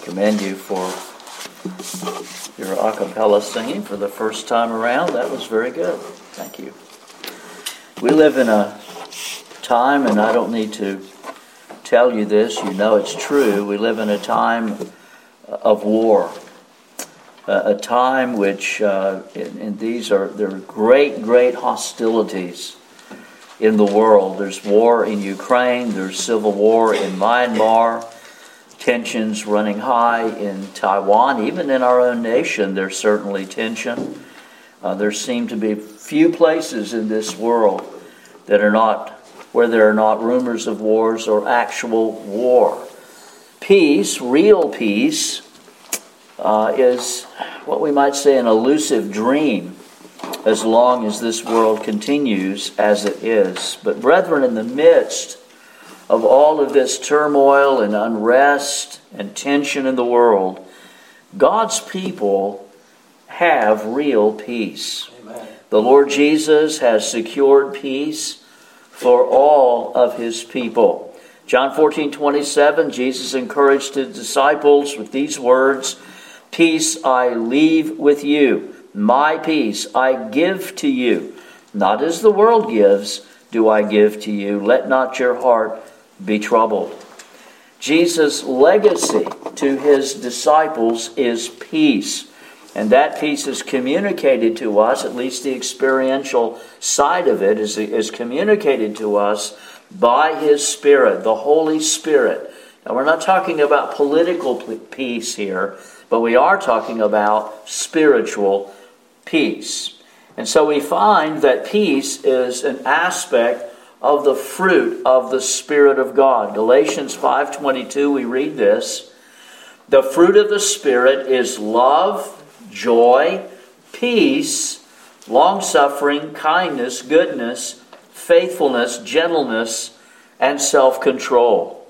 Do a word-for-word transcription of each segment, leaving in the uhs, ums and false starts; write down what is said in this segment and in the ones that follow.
commend you for your a cappella singing for the first time around. That was very good. Thank you. We live in a time, and I don't need to tell you this, you know it's true, we live in a time of war. Uh, a time which, uh, and, and these are, there are great, great hostilities in the world. There's war in Ukraine, there's civil war in Myanmar, tensions running high in Taiwan. Even in our own nation, there's certainly tension. Uh, there seem to be few places in this world that are not, where there are not rumors of wars or actual war. Peace, real peace, uh, is what we might say an elusive dream as long as this world continues as it is. But brethren, in the midst of all of this turmoil and unrest and tension in the world, God's people have real peace. Amen. The Lord Jesus has secured peace for all of his people. John fourteen twenty-seven, Jesus encouraged his disciples with these words, "Peace I leave with you, my peace I give to you. Not as the world gives, do I give to you. Let not your heart be troubled." Jesus' legacy to his disciples is peace. And that peace is communicated to us, at least the experiential side of it is, is communicated to us by his Spirit, the Holy Spirit. Now, we're not talking about political peace here, but we are talking about spiritual peace. And so we find that peace is an aspect of the fruit of the Spirit of God. Galatians five twenty-two, we read this, "The fruit of the Spirit is love, joy, peace, long-suffering, kindness, goodness, faithfulness, gentleness, and self-control."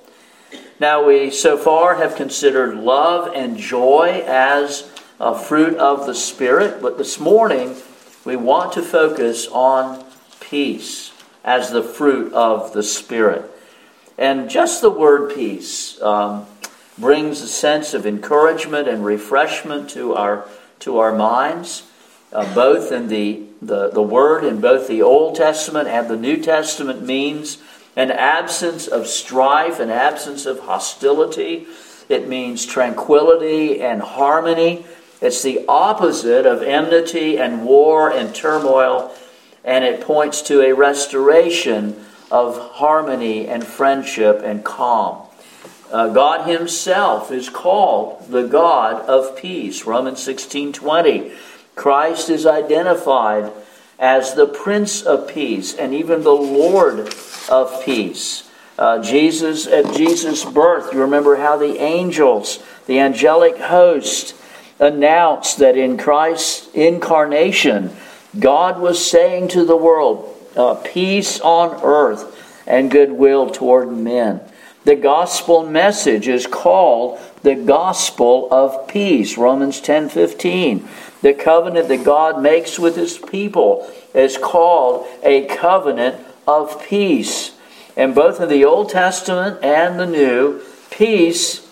Now we so far have considered love and joy as a fruit of the Spirit, but this morning we want to focus on peace as the fruit of the Spirit. And just the word peace um, brings a sense of encouragement and refreshment to our to our minds, uh, both in the, the, the word in both the Old Testament and the New Testament means an absence of strife, an absence of hostility. It means tranquility and harmony. It's the opposite of enmity and war and turmoil, and it points to a restoration of harmony and friendship and calm. Uh, God himself is called the God of peace. Romans sixteen twenty. Christ is identified as the Prince of Peace and even the Lord of Peace. Uh, Jesus, at Jesus' birth, you remember how the angels, the angelic host, announced that in Christ's incarnation, God was saying to the world, uh, peace on earth and goodwill toward men. The gospel message is called the gospel of peace. Romans ten fifteen. The covenant that God makes with his people is called a covenant of peace. And both in the Old Testament and the New, peace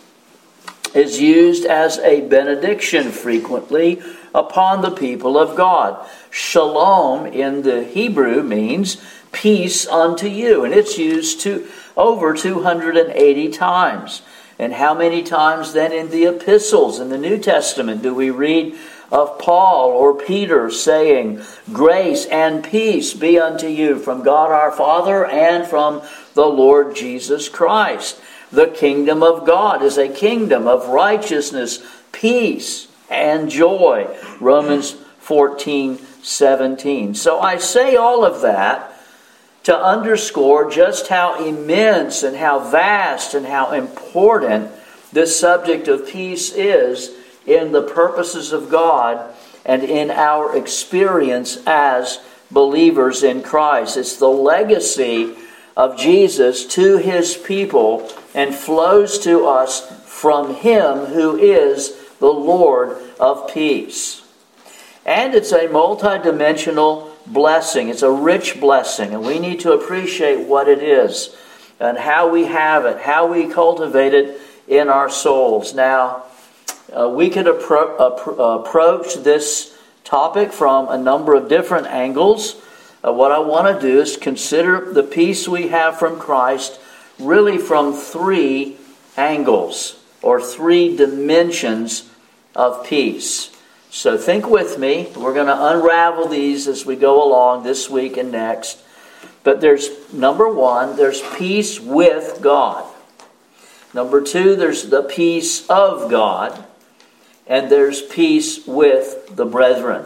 is used as a benediction frequently upon the people of God. Shalom in the Hebrew means peace unto you. And it's used to over two hundred eighty times. And how many times then in the epistles in the New Testament do we read of Paul or Peter saying, "Grace and peace be unto you from God our Father and from the Lord Jesus Christ." The kingdom of God is a kingdom of righteousness, peace, and joy. Romans fourteen seventeen. So I say all of that to underscore just how immense and how vast and how important this subject of peace is in the purposes of God and in our experience as believers in Christ. It's the legacy of Jesus to his people and flows to us from him who is the Lord of peace. And it's a multidimensional blessing. It's a rich blessing, and we need to appreciate what it is and how we have it, how we cultivate it in our souls. Now, Uh, we could appro- appro- approach this topic from a number of different angles. Uh, what I want to do is consider the peace we have from Christ really from three angles or three dimensions of peace. So think with me. We're going to unravel these as we go along this week and next. But there's, number one, there's peace with God. Number two, there's the peace of God. And there's peace with the brethren.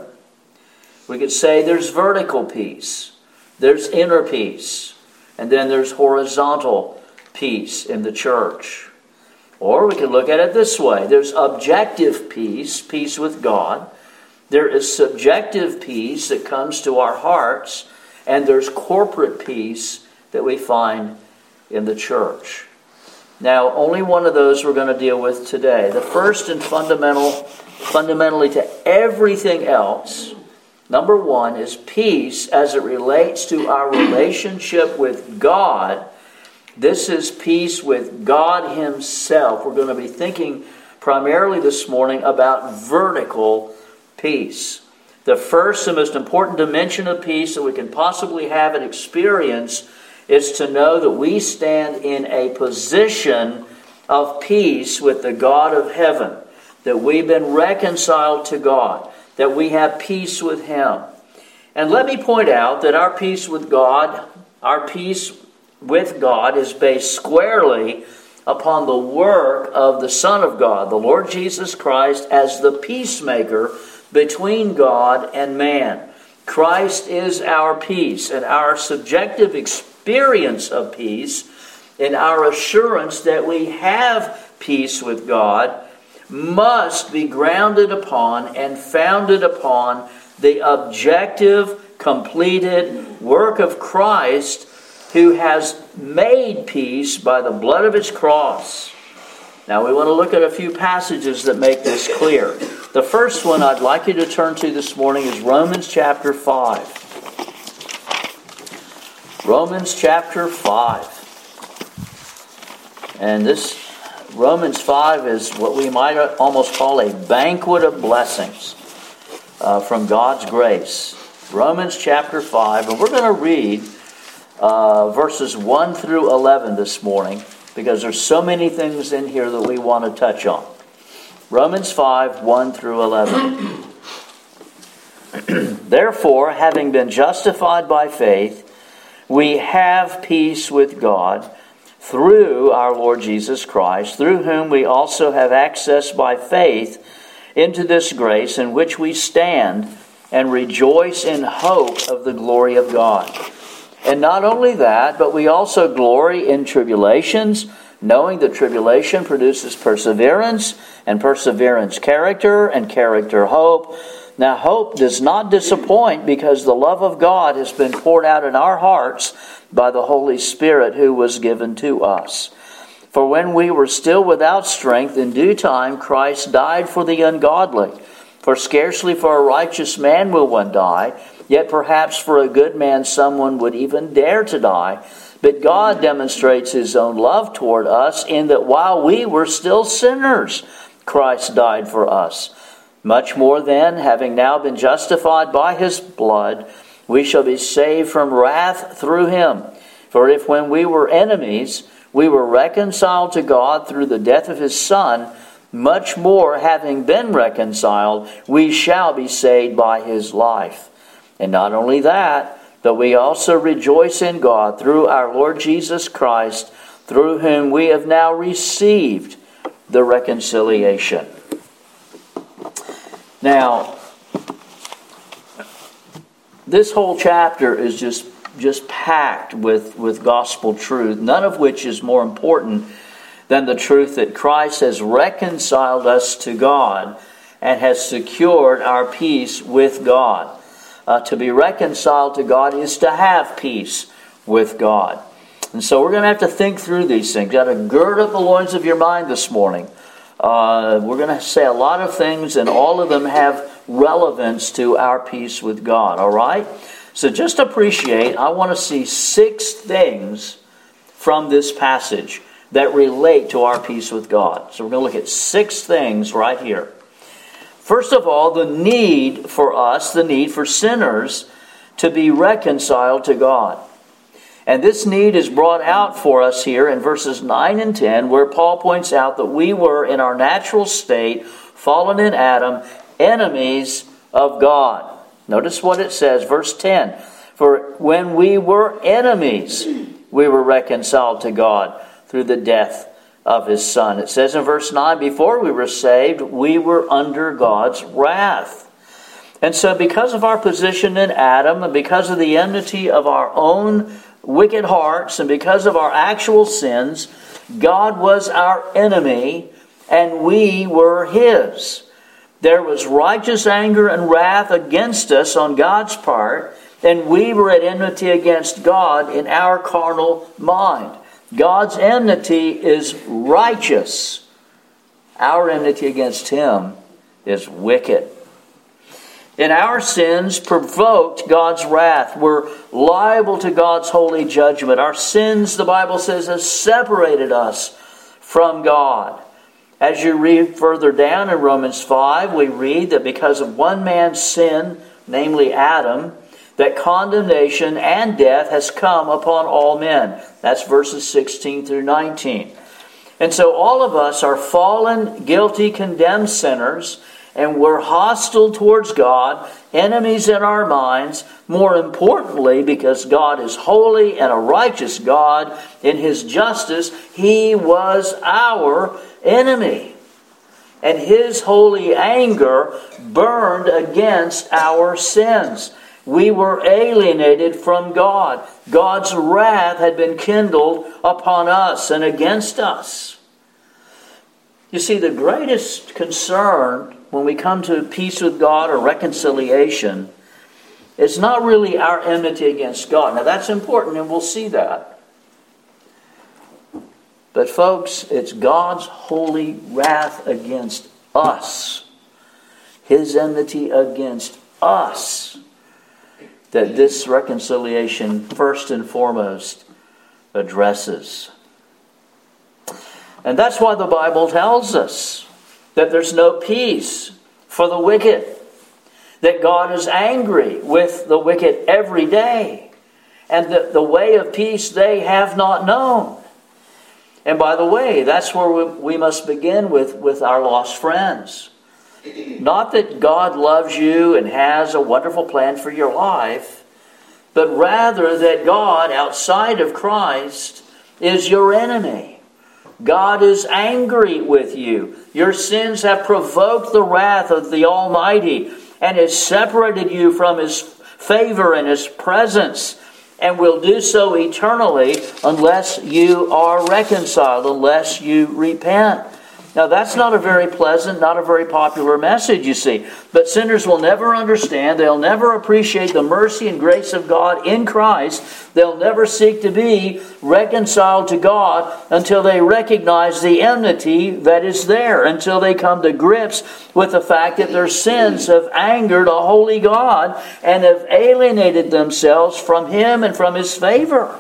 We could say there's vertical peace. There's inner peace. And then there's horizontal peace in the church. Or we could look at it this way. There's objective peace, peace with God. There is subjective peace that comes to our hearts. And there's corporate peace that we find in the church. Now, only one of those we're going to deal with today. The first and fundamental, fundamentally to everything else, number one, is peace as it relates to our relationship with God. This is peace with God Himself. We're going to be thinking primarily this morning about vertical peace. The first and most important dimension of peace that we can possibly have and experience is to know that we stand in a position of peace with the God of heaven, that we've been reconciled to God, that we have peace with Him. And let me point out that our peace with God, our peace with God is based squarely upon the work of the Son of God, the Lord Jesus Christ, as the peacemaker between God and man. Christ is our peace, and our subjective experience experience of peace and our assurance that we have peace with God must be grounded upon and founded upon the objective, completed work of Christ, who has made peace by the blood of His cross. Now we want to look at a few passages that make this clear. The first one I'd like you to turn to this morning is Romans chapter five. Romans chapter five. And this Romans five is what we might almost call a banquet of blessings uh, from God's grace. Romans chapter five. And we're going to read uh, verses one through eleven this morning, because there's so many things in here that we want to touch on. Romans five, one through eleven. Therefore, having been justified by faith, we have peace with God through our Lord Jesus Christ, through whom we also have access by faith into this grace in which we stand and rejoice in hope of the glory of God. And not only that, but we also glory in tribulations, knowing that tribulation produces perseverance, and perseverance character, and character hope. Now hope does not disappoint, because the love of God has been poured out in our hearts by the Holy Spirit who was given to us. For when we were still without strength, in due time Christ died for the ungodly. For scarcely for a righteous man will one die, yet perhaps for a good man someone would even dare to die. But God demonstrates His own love toward us in that while we were still sinners, Christ died for us. Much more then, having now been justified by His blood, we shall be saved from wrath through Him. For if when we were enemies, we were reconciled to God through the death of His Son, much more, having been reconciled, we shall be saved by His life. And not only that, but we also rejoice in God through our Lord Jesus Christ, through whom we have now received the reconciliation. Now, this whole chapter is just, just packed with, with gospel truth, none of which is more important than the truth that Christ has reconciled us to God and has secured our peace with God. Uh, to be reconciled to God is to have peace with God. And so we're going to have to think through these things. You've got to gird up the loins of your mind this morning. Uh, we're going to say a lot of things, and all of them have relevance to our peace with God. All right? So just appreciate, I want to see six things from this passage that relate to our peace with God. So we're going to look at six things right here. First of all, the need for us, the need for sinners to be reconciled to God. And this need is brought out for us here in verses nine and ten, where Paul points out that we were in our natural state, fallen in Adam, enemies of God. Notice what it says, verse ten. For when we were enemies, we were reconciled to God through the death of His Son. It says in verse nine, before we were saved, we were under God's wrath. And so because of our position in Adam, and because of the enmity of our own wicked hearts, and because of our actual sins, God was our enemy, and we were His. There was righteous anger and wrath against us on God's part, and we were at enmity against God in our carnal mind. God's enmity is righteous. Our enmity against Him is wicked. And our sins provoked God's wrath. We're liable to God's holy judgment. Our sins, the Bible says, have separated us from God. As you read further down in Romans five, we read that because of one man's sin, namely Adam, that condemnation and death has come upon all men. That's verses sixteen through nineteen. And so all of us are fallen, guilty, condemned sinners, and we're hostile towards God, enemies in our minds. More importantly, because God is holy and a righteous God, in His justice, He was our enemy. And His holy anger burned against our sins. We were alienated from God. God's wrath had been kindled upon us and against us. You see, the greatest concern when we come to peace with God or reconciliation, it's not really our enmity against God. Now that's important, and we'll see that. But folks, it's God's holy wrath against us. His enmity against us that this reconciliation first and foremost addresses. And that's why the Bible tells us that there's no peace for the wicked, that God is angry with the wicked every day, and that the way of peace they have not known. And by the way, that's where we, we must begin with, with our lost friends. Not that God loves you and has a wonderful plan for your life, but rather that God, outside of Christ, is your enemy. God is angry with you. Your sins have provoked the wrath of the Almighty and has separated you from His favor and His presence, and will do so eternally unless you are reconciled, unless you repent. Now that's not a very pleasant, not a very popular message, you see. But sinners will never understand. They'll never appreciate the mercy and grace of God in Christ. They'll never seek to be reconciled to God until they recognize the enmity that is there, until they come to grips with the fact that their sins have angered a holy God and have alienated themselves from Him and from His favor.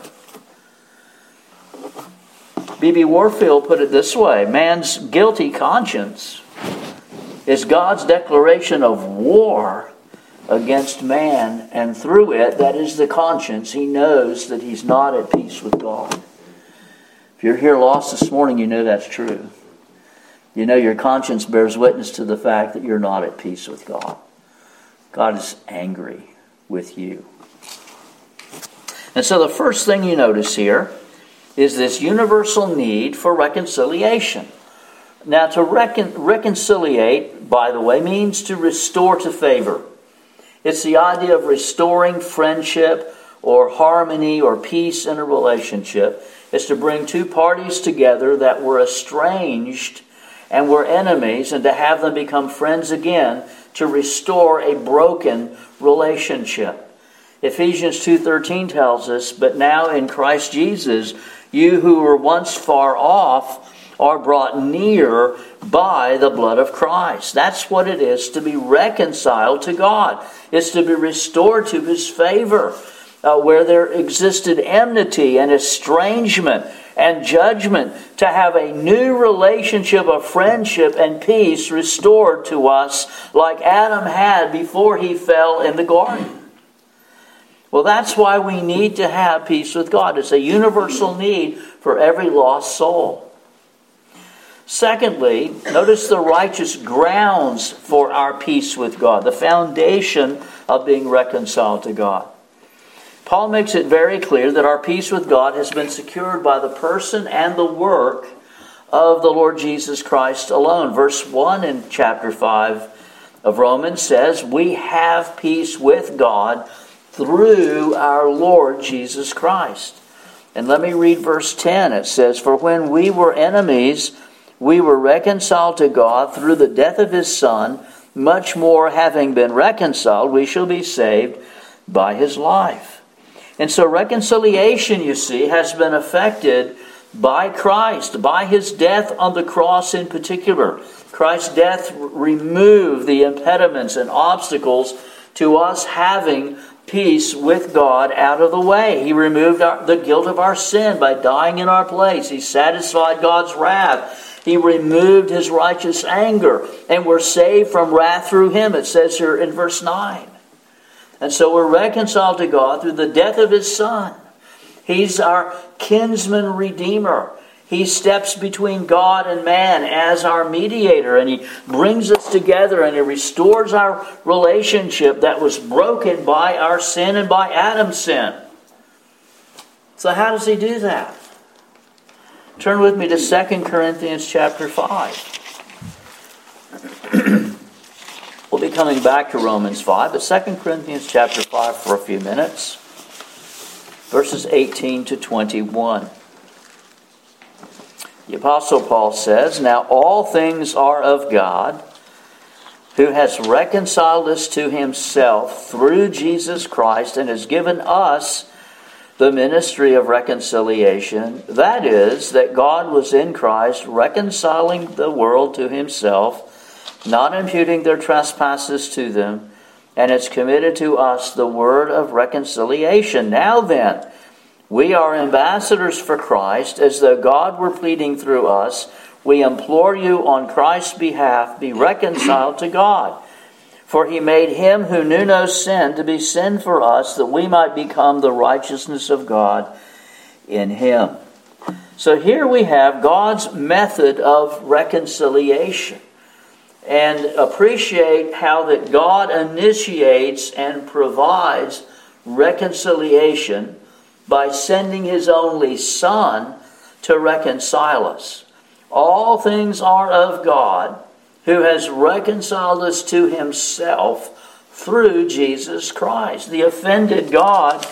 B B Warfield put it this way: man's guilty conscience is God's declaration of war against man, and through it, that is the conscience, he knows that he's not at peace with God. If you're here lost this morning, you know that's true. You know your conscience bears witness to the fact that you're not at peace with God. God is angry with you. And so the first thing you notice here is this universal need for reconciliation. Now, to recon- reconciliate, by the way, means to restore to favor. It's the idea of restoring friendship or harmony or peace in a relationship. It's to bring two parties together that were estranged and were enemies, and to have them become friends again, to restore a broken relationship. Ephesians two thirteen tells us, "But now in Christ Jesus, you who were once far off are brought near by the blood of Christ." That's what it is to be reconciled to God. It's to be restored to His favor. Uh, where there existed enmity and estrangement, and judgment, to have a new relationship of friendship and peace restored to us like Adam had before he fell in the garden. Well, that's why we need to have peace with God. It's a universal need for every lost soul. Secondly, notice the righteous grounds for our peace with God, the foundation of being reconciled to God. Paul makes it very clear that our peace with God has been secured by the person and the work of the Lord Jesus Christ alone. Verse one in chapter five of Romans says, "We have peace with God through our Lord Jesus Christ." And let me read verse ten. It says, "For when we were enemies, we were reconciled to God through the death of His Son. Much more, having been reconciled, we shall be saved by His life." And so reconciliation, you see, has been effected by Christ, by His death on the cross in particular. Christ's death removed the impediments and obstacles to us having peace with God out of the way. He removed our, the guilt of our sin by dying in our place. He satisfied God's wrath. He removed His righteous anger, and we're saved from wrath through Him. It says here in verse nine. And so we're reconciled to God through the death of His Son. He's our kinsman redeemer. He steps between God and man as our mediator, and He brings us together, and He restores our relationship that was broken by our sin and by Adam's sin. So how does He do that? Turn with me to Second Corinthians chapter five. We'll be coming back to Romans five, but Second Corinthians chapter five for a few minutes. Verses eighteen to twenty-one. The Apostle Paul says, "Now all things are of God, who has reconciled us to Himself through Jesus Christ and has given us the ministry of reconciliation. That is, that God was in Christ reconciling the world to Himself, not imputing their trespasses to them, and has committed to us the word of reconciliation. Now then, we are ambassadors for Christ, as though God were pleading through us. We implore you on Christ's behalf, be reconciled to God. For He made Him who knew no sin to be sin for us, that we might become the righteousness of God in Him." So here we have God's method of reconciliation. And appreciate how that God initiates and provides reconciliation by sending His only Son to reconcile us. All things are of God, who has reconciled us to Himself through Jesus Christ. The offended God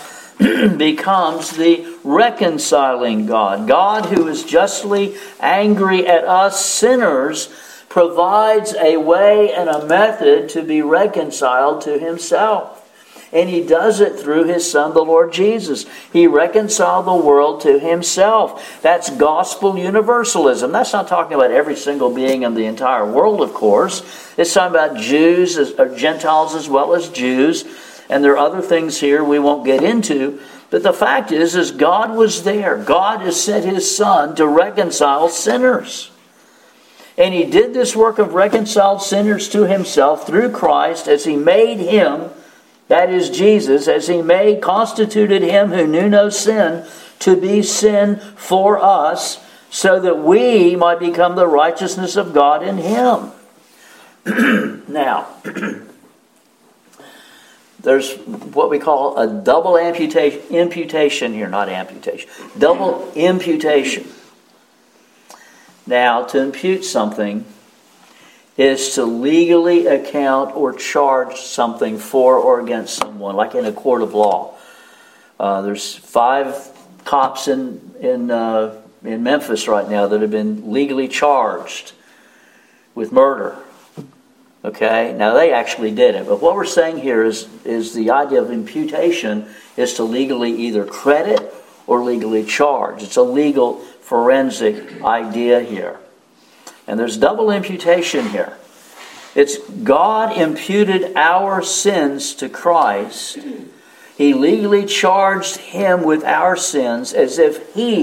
becomes the reconciling God. God, who is justly angry at us sinners, provides a way and a method to be reconciled to Himself. And He does it through His Son, the Lord Jesus. He reconciled the world to Himself. That's gospel universalism. That's not talking about every single being in the entire world, of course. It's talking about Jews, or Gentiles as well as Jews. And there are other things here we won't get into. But the fact is, is God was there. God has sent His Son to reconcile sinners. And He did this work of reconciled sinners to Himself through Christ as He made Him, that is Jesus, as He made, constituted Him who knew no sin to be sin for us, so that we might become the righteousness of God in Him. Now, there's what we call a double amputation, imputation here, not amputation, double imputation. Now, to impute something is to legally account or charge something for or against someone, like in a court of law. Uh, there's five cops in in uh, in Memphis right now that have been legally charged with murder. Okay, now they actually did it, but what we're saying here is is the idea of imputation is to legally either credit or legally charge. It's a legal forensic idea here. And there's double imputation here. It's God imputed our sins to Christ. He legally charged Him with our sins as if He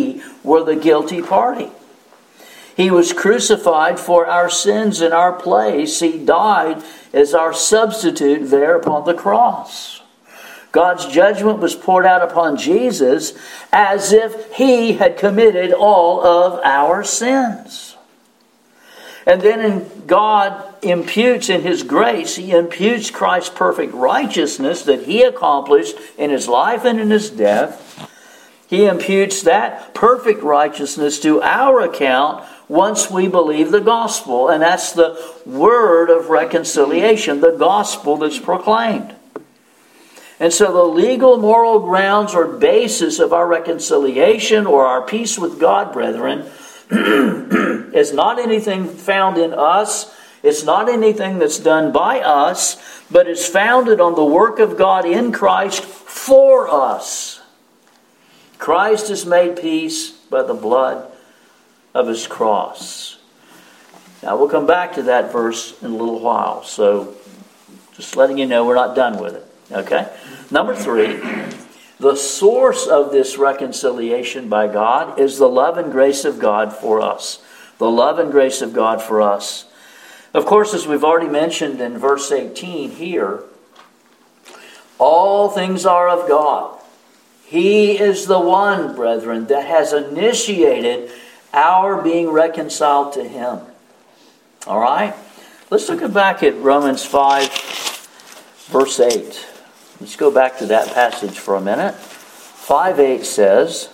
were the guilty party. He was crucified for our sins in our place. He died as our substitute there upon the cross. God's judgment was poured out upon Jesus as if He had committed all of our sins. And then in God imputes in His grace, He imputes Christ's perfect righteousness that He accomplished in His life and in His death. He imputes that perfect righteousness to our account once we believe the gospel. And that's the word of reconciliation, the gospel that's proclaimed. And so the legal, moral grounds or basis of our reconciliation or our peace with God, brethren, is not anything found in us. It's not anything that's done by us, but is founded on the work of God in Christ for us. Christ has made peace by the blood of His cross. Now we'll come back to that verse in a little while. So just letting you know we're not done with it. Okay? Number three, the source of this reconciliation by God is the love and grace of God for us. The love and grace of God for us. Of course, as we've already mentioned in verse eighteen here, all things are of God. He is the one, brethren, that has initiated our being reconciled to Him. All right? Let's look back at Romans five, verse eight. Let's go back to that passage for a minute. five eight says,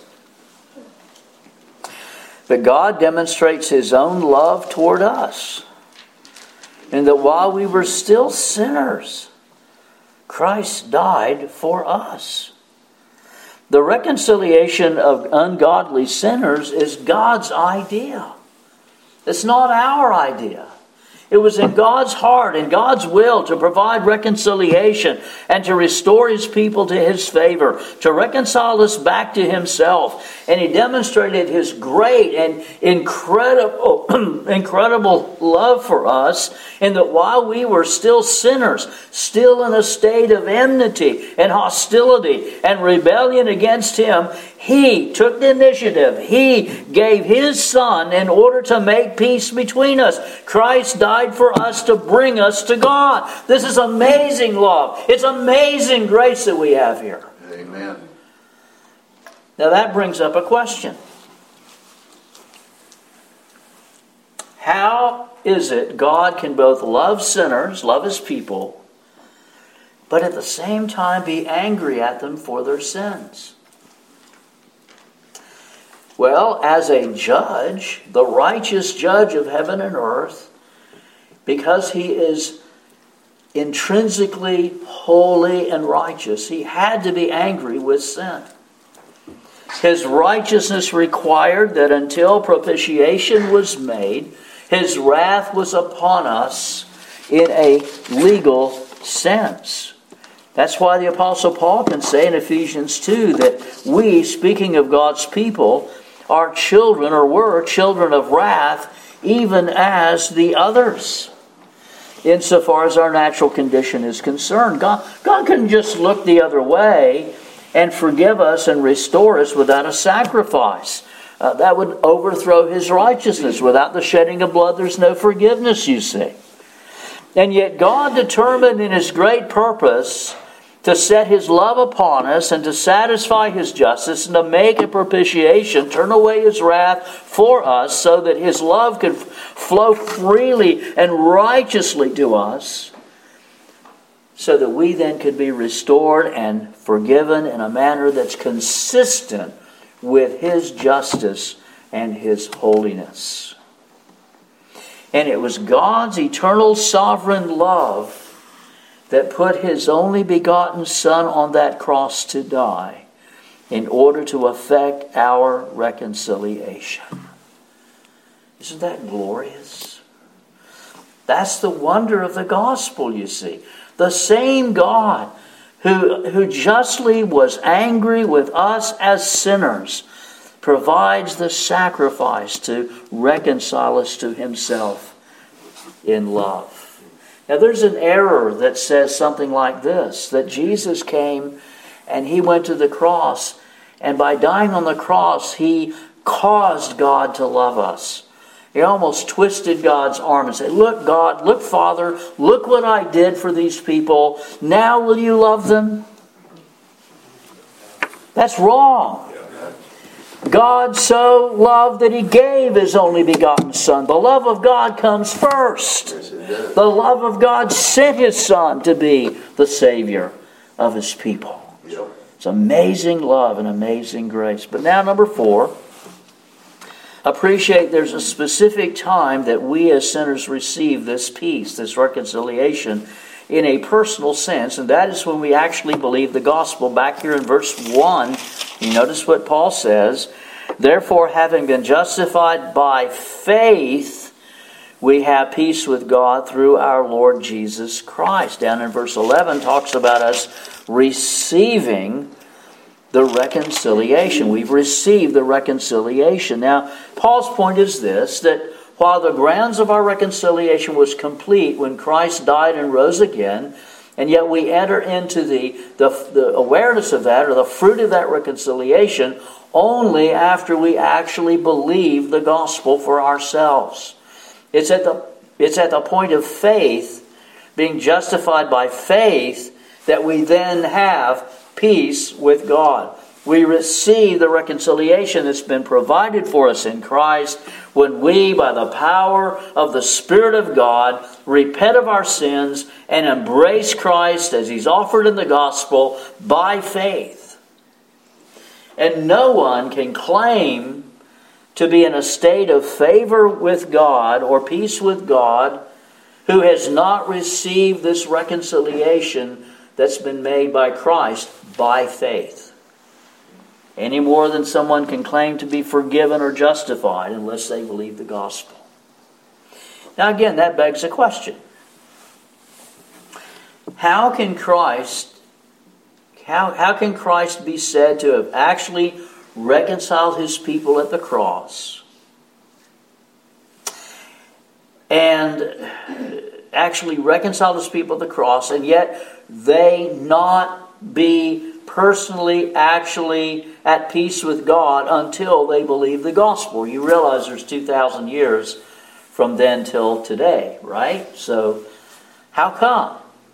"But God demonstrates His own love toward us, and that while we were still sinners, Christ died for us." The reconciliation of ungodly sinners is God's idea. It's not our idea. It was in God's heart and God's will to provide reconciliation and to restore His people to His favor, to reconcile us back to Himself. And He demonstrated His great and incredible, incredible love for us in that while we were still sinners, still in a state of enmity and hostility and rebellion against Him, He took the initiative. He gave His Son in order to make peace between us. Christ died for us to bring us to God. This is amazing love. It's amazing grace that we have here. Amen. Now that brings up a question. How is it God can both love sinners, love His people, but at the same time be angry at them for their sins? Well, as a judge, the righteous judge of heaven and earth, because He is intrinsically holy and righteous, He had to be angry with sin. His righteousness required that until propitiation was made, His wrath was upon us in a legal sense. That's why the Apostle Paul can say in Ephesians two that we, speaking of God's people, are children or were children of wrath, even as the others. Insofar as our natural condition is concerned, God, God couldn't just look the other way and forgive us and restore us without a sacrifice. Uh, that would overthrow His righteousness. Without the shedding of blood, there's no forgiveness, you see. And yet God determined in His great purpose to set His love upon us and to satisfy His justice and to make a propitiation, turn away His wrath for us so that His love could flow freely and righteously to us, so that we then could be restored and forgiven in a manner that's consistent with His justice and His holiness. And it was God's eternal sovereign love that put His only begotten Son on that cross to die in order to effect our reconciliation. Isn't that glorious? That's the wonder of the gospel, you see. The same God who, who justly was angry with us as sinners provides the sacrifice to reconcile us to Himself in love. Now there's an error that says something like this, that Jesus came and He went to the cross, and by dying on the cross He caused God to love us. He almost twisted God's arm and said, look, God, look, Father, look what I did for these people. Now will you love them? That's wrong. God so loved that He gave His only begotten Son. The love of God comes first. The love of God sent His Son to be the Savior of His people. It's amazing love and amazing grace. But now number four, appreciate there's a specific time that we as sinners receive this peace, this reconciliation in a personal sense, and that is when we actually believe the gospel. Back here in verse one, you notice what Paul says, therefore, having been justified by faith, we have peace with God through our Lord Jesus Christ. Down in verse eleven talks about us receiving the reconciliation. We've received the reconciliation. Now, Paul's point is this, that while the grounds of our reconciliation was complete when Christ died and rose again, and yet we enter into the, the, the awareness of that, or the fruit of that reconciliation, only after we actually believe the gospel for ourselves. It's at the, it's at the point of faith, being justified by faith, that we then have peace with God. We receive the reconciliation that's been provided for us in Christ when we, by the power of the Spirit of God, repent of our sins and embrace Christ as He's offered in the gospel by faith. And no one can claim to be in a state of favor with God or peace with God who has not received this reconciliation that's been made by Christ by faith. Any more than someone can claim to be forgiven or justified unless they believe the gospel. Now again, that begs a question. How can Christ, how, how can Christ be said to have actually reconciled His people at the cross and actually reconciled His people at the cross, and yet they not be personally, actually at peace with God until they believe the gospel? You realize there's two thousand years from then till today, right? So, how come?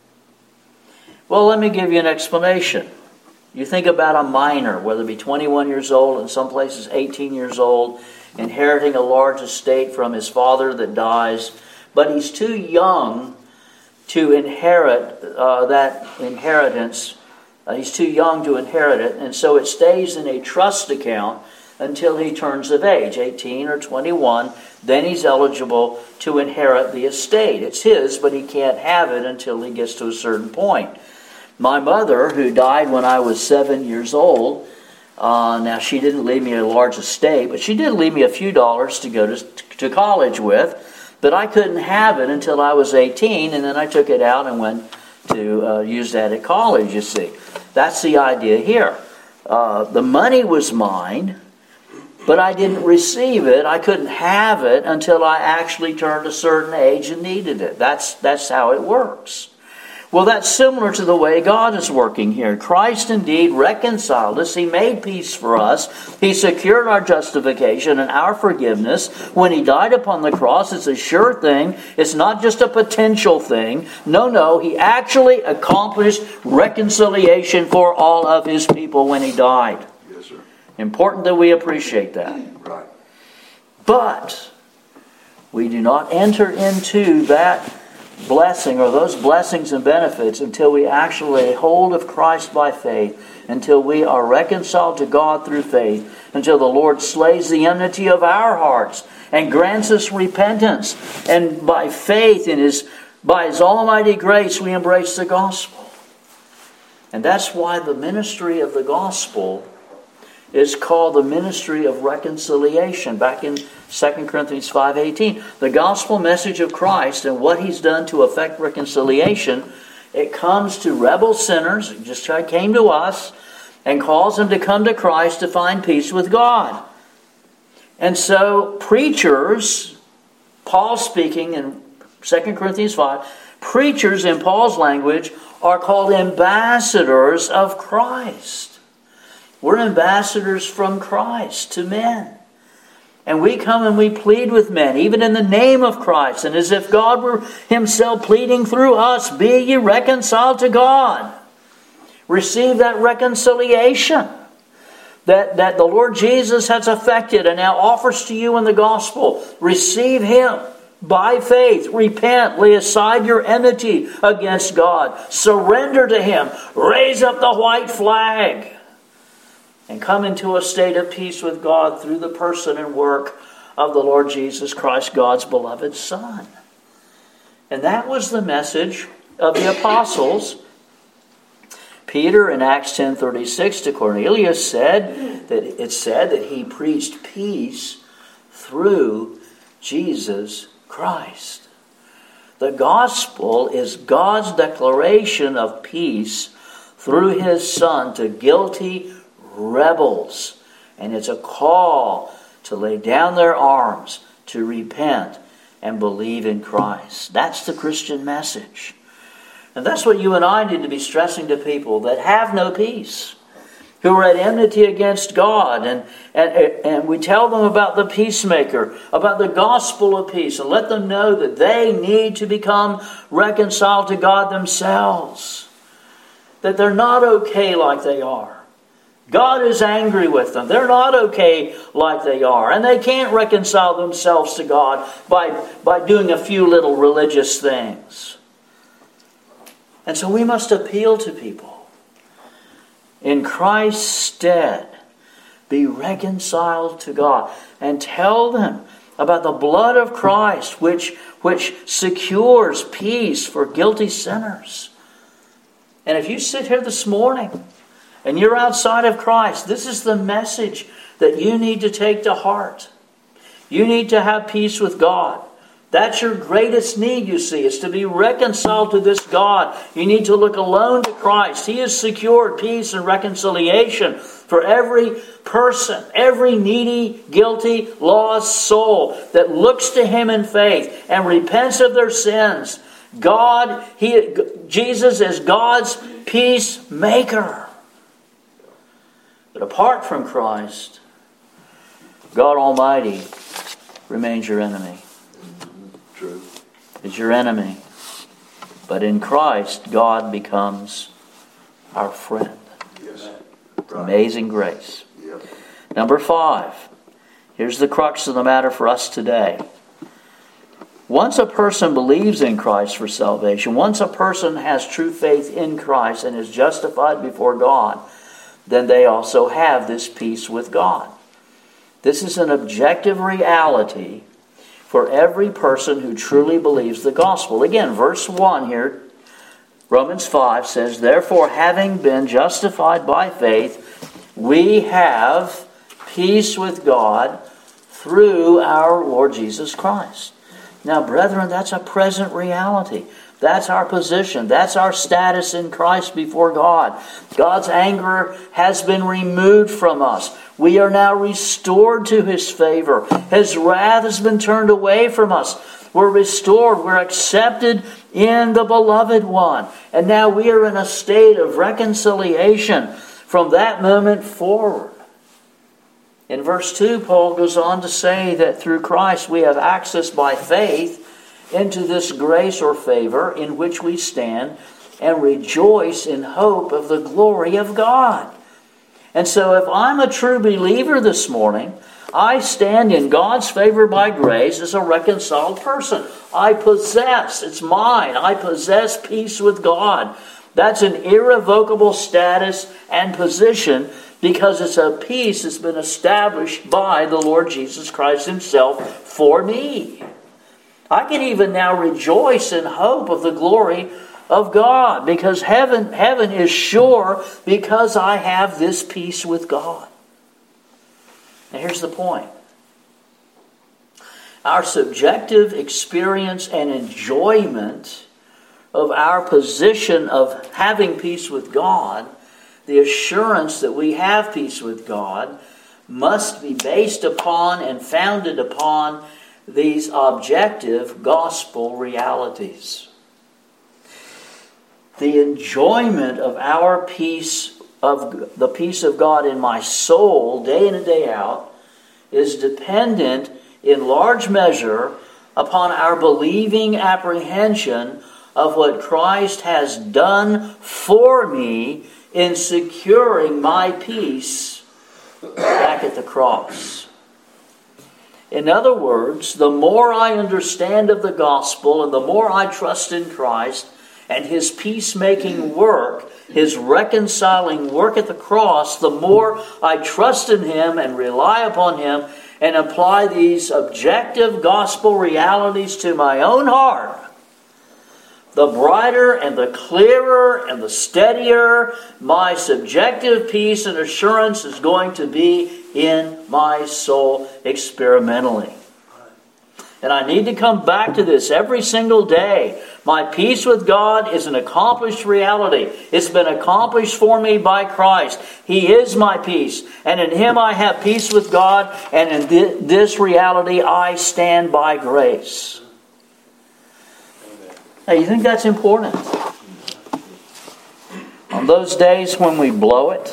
Well, let me give you an explanation. You think about a minor, whether it be twenty-one years old, in some places eighteen years old, inheriting a large estate from his father that dies, but he's too young to inherit uh, that inheritance. Uh, he's too young to inherit it, and so it stays in a trust account until he turns of age, eighteen or twenty-one. Then he's eligible to inherit the estate. It's his, but he can't have it until he gets to a certain point. My mother, who died when I was seven years old, uh, now she didn't leave me a large estate, but she did leave me a few dollars to go to, to college with, but I couldn't have it until I was eighteen, and then I took it out and went to uh, use that at college, you see. That's the idea here. Uh, the money was mine, but I didn't receive it. I couldn't have it until I actually turned a certain age and needed it. That's, that's how it works. Well, that's similar to the way God is working here. Christ indeed reconciled us. He made peace for us. He secured our justification and our forgiveness. When He died upon the cross, it's a sure thing. It's not just a potential thing. No, no, He actually accomplished reconciliation for all of His people when He died. Yes, sir. Important that we appreciate that. Right. But we do not enter into that blessing or those blessings and benefits until we actually lay hold of Christ by faith, until we are reconciled to God through faith, until the Lord slays the enmity of our hearts and grants us repentance, and by faith in His by His almighty grace we embrace the gospel. And that's why the ministry of the gospel is called the ministry of reconciliation. Back in Second Corinthians five eighteen, the gospel message of Christ and what He's done to effect reconciliation, it comes to rebel sinners, it just came to us, and calls them to come to Christ to find peace with God. And so preachers, Paul speaking in Second Corinthians five, preachers in Paul's language are called ambassadors of Christ. We're ambassadors from Christ to men. And we come and we plead with men, even in the name of Christ, and as if God were himself pleading through us, be ye reconciled to God. Receive that reconciliation that, that the Lord Jesus has effected and now offers to you in the gospel. Receive him by faith. Repent. Lay aside your enmity against God. Surrender to him. Raise up the white flag. And come into a state of peace with God through the person and work of the Lord Jesus Christ, God's beloved Son. And that was the message of the apostles. Peter in Acts ten thirty-six to Cornelius said that it said that he preached peace through Jesus Christ. The gospel is God's declaration of peace through his Son to guilty rebels. And it's a call to lay down their arms, to repent, and believe in Christ. That's the Christian message. And that's what you and I need to be stressing to people that have no peace, who are at enmity against God. And, and, and we tell them about the peacemaker, about the gospel of peace, and let them know that they need to become reconciled to God themselves. That they're not okay like they are. God is angry with them. They're not okay like they are. And they can't reconcile themselves to God by, by doing a few little religious things. And so we must appeal to people. In Christ's stead, be reconciled to God. And tell them about the blood of Christ, which, which secures peace for guilty sinners. And if you sit here this morning and you're outside of Christ, this is the message that you need to take to heart. You need to have peace with God. That's your greatest need, you see, is to be reconciled to this God. You need to look alone to Christ. He has secured peace and reconciliation for every person, every needy, guilty, lost soul that looks to him in faith and repents of their sins. God, he, Jesus is God's peacemaker. But apart from Christ, God Almighty remains your enemy. True. Is your enemy. But in Christ, God becomes our friend. Yes. It's amazing grace. Yep. Number five. Here's the crux of the matter for us today. Once a person believes in Christ for salvation, once a person has true faith in Christ and is justified before God, then they also have this peace with God. This is an objective reality for every person who truly believes the gospel. Again, verse one here, Romans five says, therefore, having been justified by faith, we have peace with God through our Lord Jesus Christ. Now, brethren, that's a present reality. That's our position. That's our status in Christ before God. God's anger has been removed from us. We are now restored to his favor. His wrath has been turned away from us. We're restored. We're accepted in the beloved one. And now we are in a state of reconciliation from that moment forward. In verse two, Paul goes on to say that through Christ we have access by faith into this grace or favor in which we stand and rejoice in hope of the glory of God. And so if I'm a true believer this morning, I stand in God's favor by grace as a reconciled person. I possess, it's mine, I possess peace with God. That's an irrevocable status and position because it's a peace that's been established by the Lord Jesus Christ himself for me. I can even now rejoice in hope of the glory of God because heaven, heaven is sure because I have this peace with God. Now here's the point. Our subjective experience and enjoyment of our position of having peace with God, the assurance that we have peace with God, must be based upon and founded upon these objective gospel realities. The enjoyment of our peace, of the peace of God in my soul, day in and day out, is dependent in large measure upon our believing apprehension of what Christ has done for me in securing my peace back at the cross. In other words, the more I understand of the gospel and the more I trust in Christ and His peacemaking work, His reconciling work at the cross, the more I trust in Him and rely upon Him and apply these objective gospel realities to my own heart, the brighter and the clearer and the steadier my subjective peace and assurance is going to be in my soul experimentally. And I need to come back to this every single day. My peace with God is an accomplished reality. It's been accomplished for me by Christ. He is my peace. And in Him I have peace with God. And in th- this reality I stand by grace. Now, you think that's important? On those days when we blow it,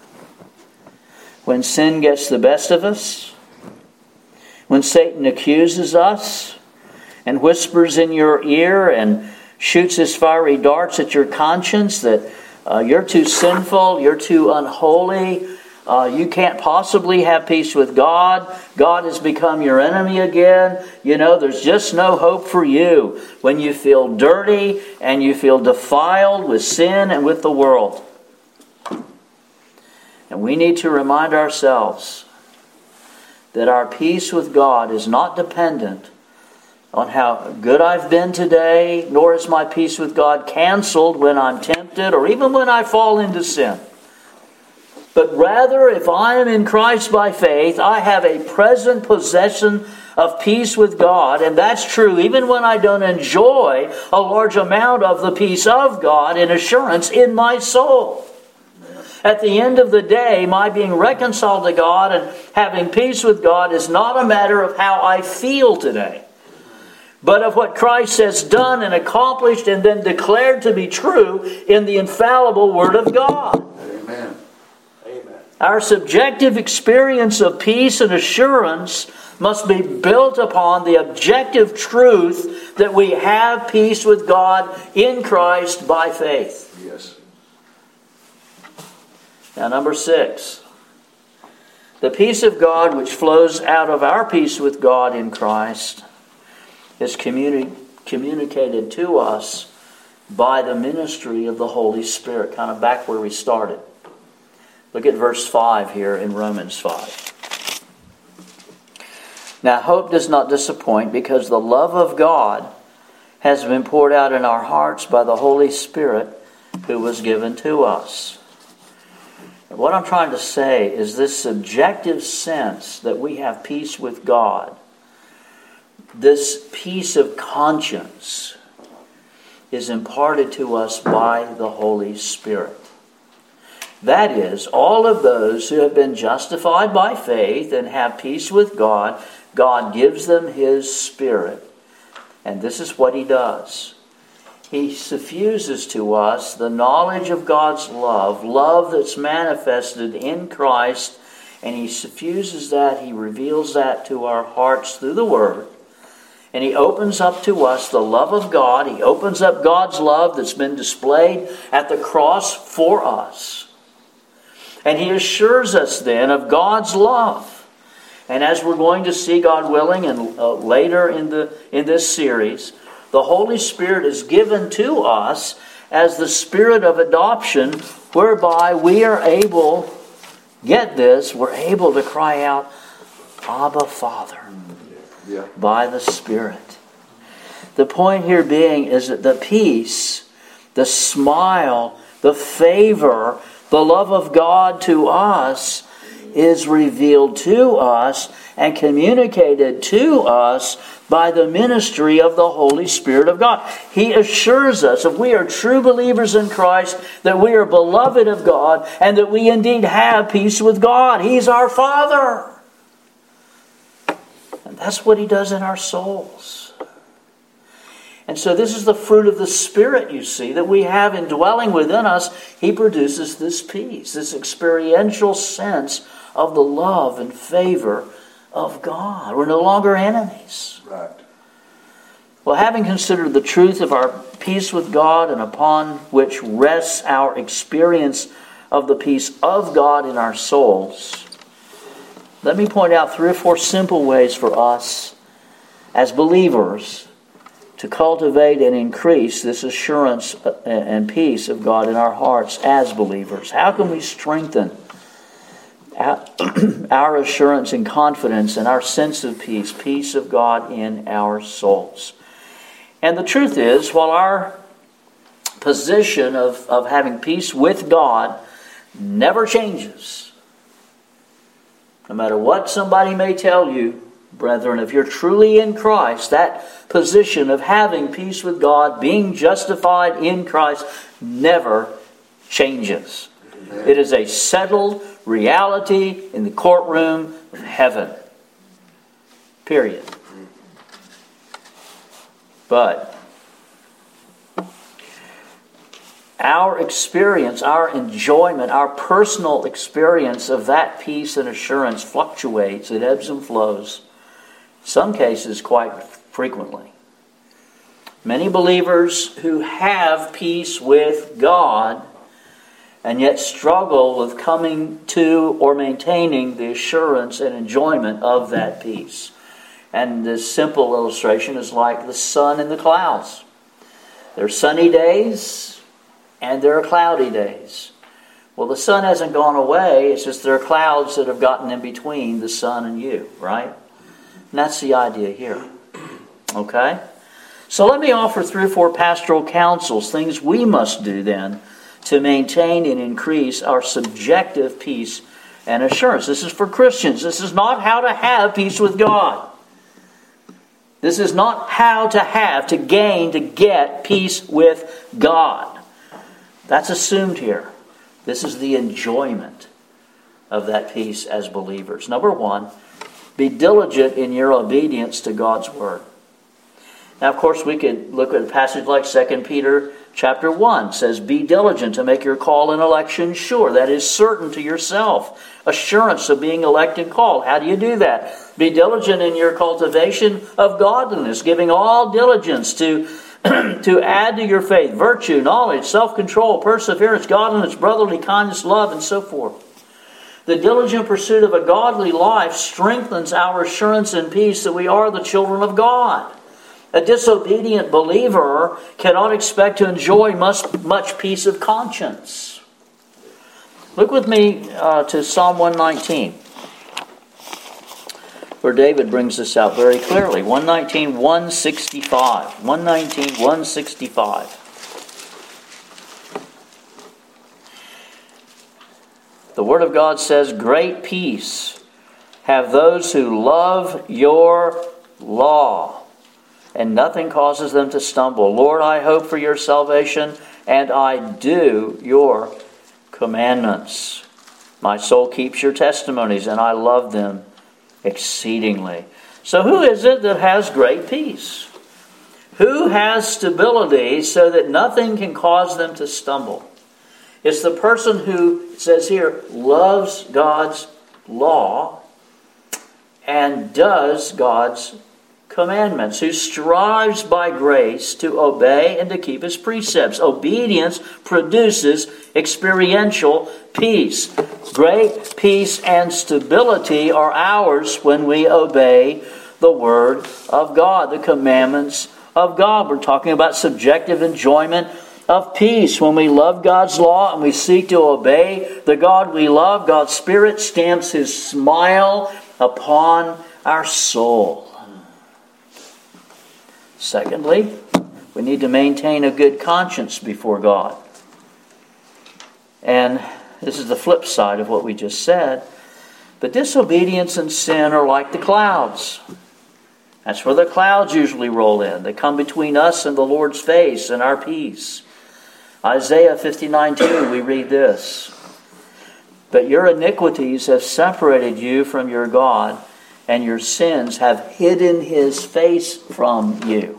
when sin gets the best of us, when Satan accuses us and whispers in your ear and shoots his fiery darts at your conscience that uh, you're too sinful, you're too unholy, uh, you can't possibly have peace with God, God has become your enemy again, you know, there's just no hope for you. When you feel dirty and you feel defiled with sin and with the world. And we need to remind ourselves that our peace with God is not dependent on how good I've been today, nor is my peace with God canceled when I'm tempted or even when I fall into sin. But rather, if I am in Christ by faith, I have a present possession of peace with God, and that's true even when I don't enjoy a large amount of the peace of God in assurance in my soul. At the end of the day, my being reconciled to God and having peace with God is not a matter of how I feel today, but of what Christ has done and accomplished and then declared to be true in the infallible Word of God. Amen. Amen. Our subjective experience of peace and assurance must be built upon the objective truth that we have peace with God in Christ by faith. Yes. Now, number six. The peace of God which flows out of our peace with God in Christ is communi- communicated to us by the ministry of the Holy Spirit. Kind of back where we started. Look at verse five here in Romans five. Now, hope does not disappoint because the love of God has been poured out in our hearts by the Holy Spirit who was given to us. What I'm trying to say is this subjective sense that we have peace with God, this peace of conscience, is imparted to us by the Holy Spirit. That is, all of those who have been justified by faith and have peace with God, God gives them His Spirit. And this is what He does. He suffuses to us the knowledge of God's love, love that's manifested in Christ, and He suffuses that, He reveals that to our hearts through the Word. And He opens up to us the love of God. He opens up God's love that's been displayed at the cross for us. And He assures us then of God's love. And as we're going to see, God willing, and uh, later in the in this series, the Holy Spirit is given to us as the Spirit of adoption, whereby we are able, get this, we're able to cry out, Abba, Father, Yeah. by the Spirit. The point here being is that the peace, the smile, the favor, the love of God to us is revealed to us and communicated to us by the ministry of the Holy Spirit of God. He assures us, if we are true believers in Christ, that we are beloved of God and that we indeed have peace with God. He's our Father. And that's what He does in our souls. And so this is the fruit of the Spirit, you see, that we have indwelling within us. He produces this peace, this experiential sense of the love and favor of God. We're no longer enemies. Right. Well, having considered the truth of our peace with God and upon which rests our experience of the peace of God in our souls, let me point out three or four simple ways for us as believers to cultivate and increase this assurance and peace of God in our hearts as believers. How can we strengthen our assurance and confidence and our sense of peace, peace of God in our souls? And the truth is, while our position of, of having peace with God never changes, no matter what somebody may tell you, brethren, if you're truly in Christ, that position of having peace with God, being justified in Christ, never changes. Amen. It is a settled reality in the courtroom of heaven. Period. But our experience, our enjoyment, our personal experience of that peace and assurance fluctuates. It ebbs and flows. Some cases quite frequently. Many believers who have peace with God and yet struggle with coming to or maintaining the assurance and enjoyment of that peace. And this simple illustration is like the sun and the clouds. There are sunny days and there are cloudy days. Well, the sun hasn't gone away. It's just there are clouds that have gotten in between the sun and you, right? And that's the idea here. Okay? So let me offer three or four pastoral counsels, things we must do then to maintain and increase our subjective peace and assurance. This is for Christians. This is not how to have peace with God. This is not how to have, to gain, to get peace with God. That's assumed here. This is the enjoyment of that peace as believers. Number one, be diligent in your obedience to God's Word. Now, of course, we could look at a passage like Second Peter chapter one. It says, be diligent to make your call and election sure. That is certain to yourself. Assurance of being elected and called. How do you do that? Be diligent in your cultivation of godliness, giving all diligence to, to add to your faith virtue, knowledge, self-control, perseverance, godliness, brotherly kindness, love, and so forth. The diligent pursuit of a godly life strengthens our assurance and peace that we are the children of God. A disobedient believer cannot expect to enjoy much, much peace of conscience. Look with me uh, to Psalm one nineteen, where David brings this out very clearly. one nineteen, one sixty-five. one nineteen, one sixty-five. The Word of God says, great peace have those who love your law, and nothing causes them to stumble. Lord, I hope for your salvation, and I do your commandments. My soul keeps your testimonies, and I love them exceedingly. So who is it that has great peace? Who has stability so that nothing can cause them to stumble? It's the person who, it says here, loves God's law and does God's commandments, who strives by grace to obey and to keep His precepts. Obedience produces experiential peace. Great peace and stability are ours when we obey the Word of God, the commandments of God. We're talking about subjective enjoyment of peace. When we love God's law and we seek to obey the God we love, God's Spirit stamps His smile upon our soul. Secondly, we need to maintain a good conscience before God. And this is the flip side of what we just said. But disobedience and sin are like the clouds. That's where the clouds usually roll in. They come between us and the Lord's face and our peace. Isaiah fifty-nine two, we read this. But your iniquities have separated you from your God, and your sins have hidden His face from you.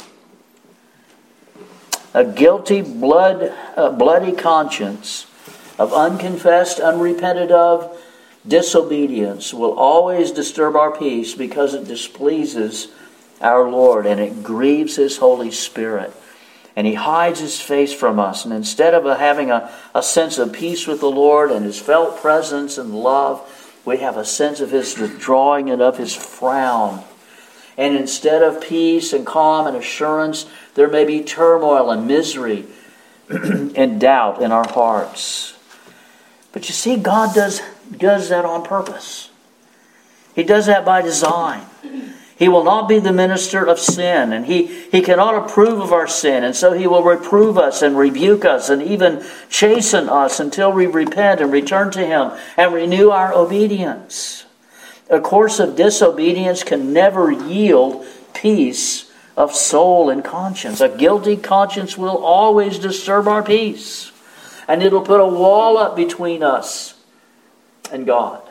A guilty, blood, uh, bloody conscience of unconfessed, unrepented of disobedience will always disturb our peace because it displeases our Lord and it grieves His Holy Spirit. And He hides His face from us. And instead of having a, a sense of peace with the Lord and His felt presence and love, we have a sense of His withdrawing and of His frown. And instead of peace and calm and assurance, there may be turmoil and misery and doubt in our hearts. But you see, God does, does that on purpose. He does that by design. He will not be the minister of sin, and he, he cannot approve of our sin, and so He will reprove us and rebuke us and even chasten us until we repent and return to Him and renew our obedience. A course of disobedience can never yield peace of soul and conscience. A guilty conscience will always disturb our peace, and it'll put a wall up between us and God.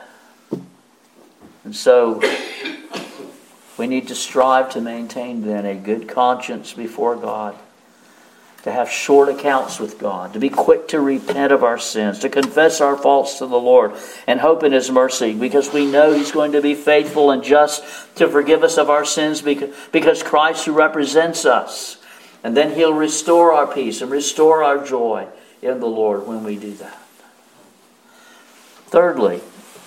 And so we need to strive to maintain then a good conscience before God, to have short accounts with God, to be quick to repent of our sins, to confess our faults to the Lord and hope in His mercy, because we know He's going to be faithful and just to forgive us of our sins because Christ who represents us. And then He'll restore our peace and restore our joy in the Lord when we do that. Thirdly,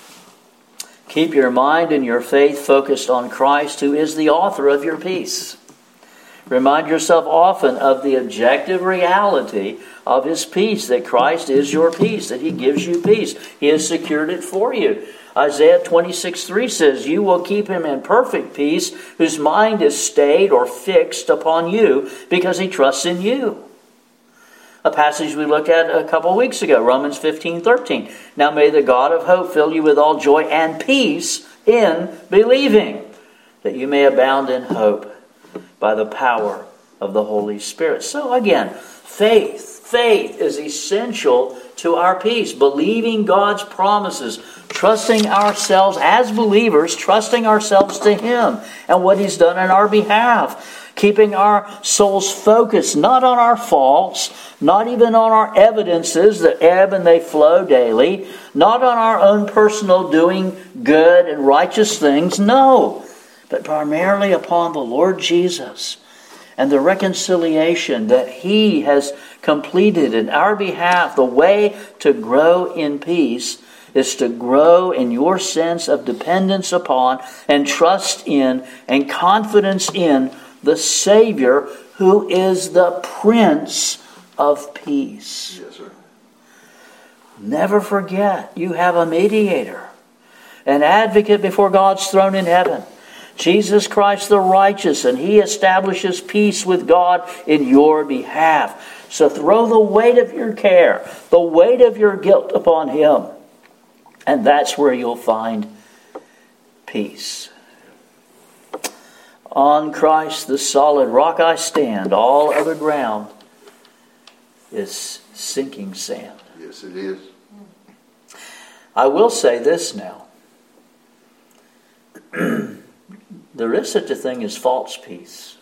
keep your mind and your faith focused on Christ, who is the author of your peace. Remind yourself often of the objective reality of His peace, that Christ is your peace, that He gives you peace. He has secured it for you. Isaiah twenty-six three says, "You will keep him in perfect peace, whose mind is stayed or fixed upon you, because he trusts in you." A passage we looked at a couple of weeks ago, Romans fifteen thirteen. "Now may the God of hope fill you with all joy and peace in believing, that you may abound in hope by the power of the Holy Spirit." So again, faith. Faith is essential to our peace. Believing God's promises. Trusting ourselves as believers, trusting ourselves to Him and what He's done in our behalf. Keeping our souls focused not on our faults, not even on our evidences that ebb and they flow daily, not on our own personal doing good and righteous things, no, but primarily upon the Lord Jesus and the reconciliation that He has completed in our behalf. The way to grow in peace is to grow in your sense of dependence upon and trust in and confidence in the Savior, who is the Prince of Peace. Yes, sir. Never forget, you have a mediator, an advocate before God's throne in heaven, Jesus Christ the righteous, and He establishes peace with God in your behalf. So throw the weight of your care, the weight of your guilt upon Him, and that's where you'll find peace. On Christ, the solid rock I stand. All other ground is sinking sand. Yes, it is. I will say this now. There is such a thing as false peace.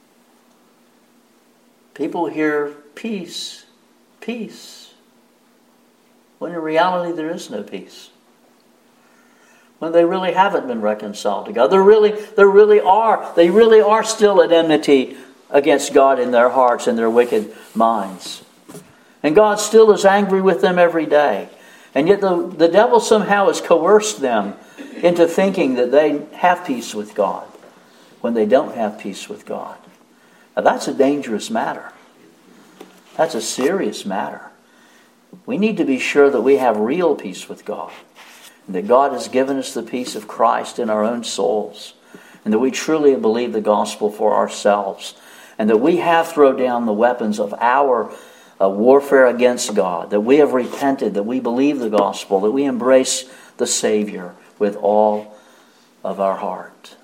People hear peace, peace, when in reality there is no peace. When they really haven't been reconciled to God. They're really, they really are, they really are still at enmity against God in their hearts and their wicked minds. And God still is angry with them every day. And yet the, the devil somehow has coerced them into thinking that they have peace with God when they don't have peace with God. Now that's a dangerous matter. That's a serious matter. We need to be sure that we have real peace with God. And that God has given us the peace of Christ in our own souls. And that we truly believe the gospel for ourselves. And that we have thrown down the weapons of our uh, warfare against God. That we have repented. That we believe the gospel. That we embrace the Savior with all of our heart.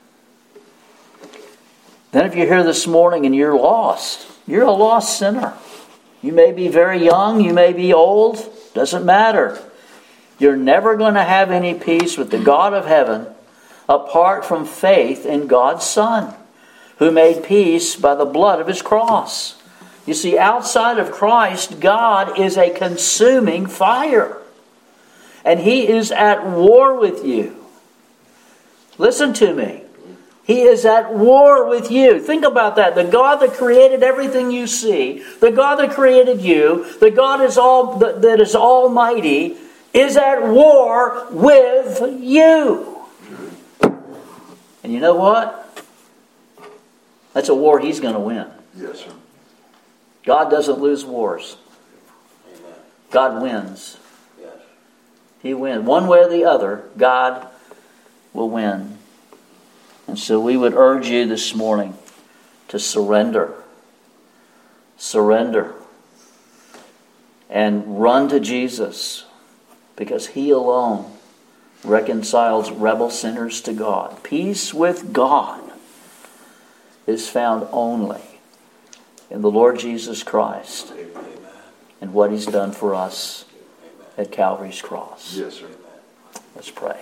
Then if you're here this morning and you're lost. You're a lost sinner. You may be very young. You may be old. Doesn't matter. You're never going to have any peace with the God of heaven apart from faith in God's Son, who made peace by the blood of His cross. You see, outside of Christ, God is a consuming fire. And he is at war with you. Listen to me. He is at war with you. Think about that. The God that created everything you see, the God that created you, the God is all, that is almighty, is at war with you. And you know what? That's a war he's going to win. Yes, sir. God doesn't lose wars. Amen. God wins. Yes. He wins. One way or the other, God will win. And so we would urge you this morning to surrender. Surrender. And run to Jesus, because he alone reconciles rebel sinners to God. Peace with God is found only in the Lord Jesus Christ and what he's done for us at Calvary's cross. Yes, sir. Let's pray.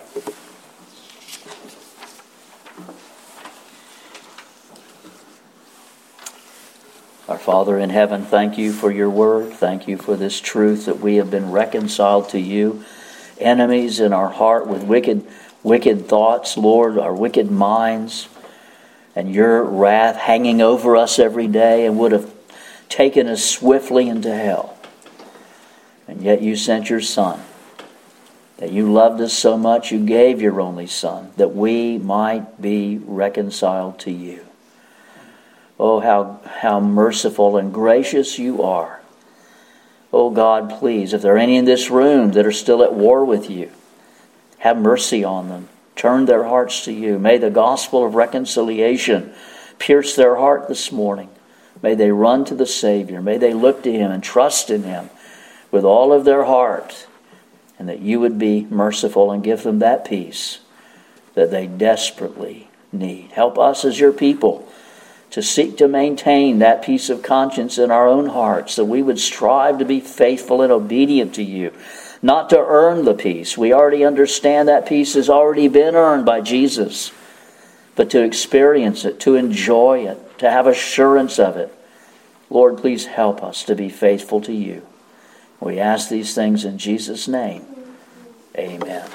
Our Father in heaven, thank you for your word. Thank you for this truth that we have been reconciled to you. Enemies in our heart with wicked, wicked thoughts, Lord, our wicked minds, and your wrath hanging over us every day and would have taken us swiftly into hell. And yet you sent your Son, that you loved us so much you gave your only Son, that we might be reconciled to you. Oh, how, how merciful and gracious you are. Oh God, please, if there are any in this room that are still at war with you, have mercy on them. Turn their hearts to you. May the gospel of reconciliation pierce their heart this morning. May they run to the Savior. May they look to him and trust in him with all of their heart. And that you would be merciful and give them that peace that they desperately need. Help us as your people to seek to maintain that peace of conscience in our own hearts, that we would strive to be faithful and obedient to you, not to earn the peace. We already understand that peace has already been earned by Jesus, but to experience it, to enjoy it, to have assurance of it. Lord, please help us to be faithful to you. We ask these things in Jesus' name. Amen.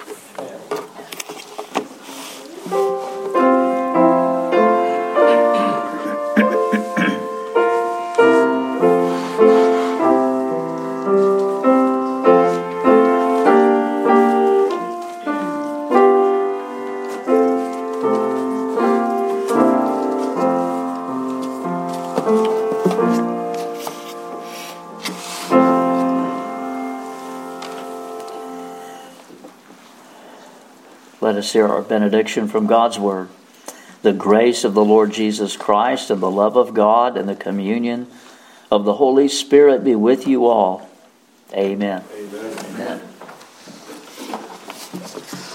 Let us hear our benediction from God's Word. The grace of the Lord Jesus Christ and the love of God and the communion of the Holy Spirit be with you all. Amen. Amen. Amen.